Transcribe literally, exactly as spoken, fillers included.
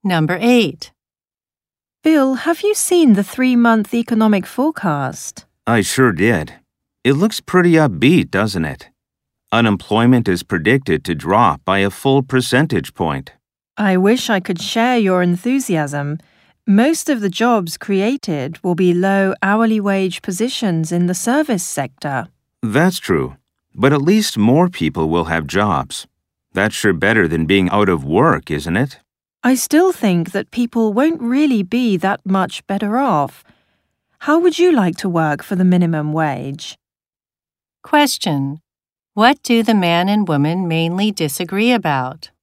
Number eight. Bill, have you seen the three-month economic forecast? I sure did. It looks pretty upbeat, doesn't it? Unemployment is predicted to drop by a full percentage point. I wish I could share your enthusiasm. Most of the jobs created will be low hourly wage positions in the service sector. That's true, but at least more people will have jobs. That's sure better than being out of work, isn't it? I still think that people won't really be that much better off. How would you like to work for the minimum wage? Question. What do the man and woman mainly disagree about?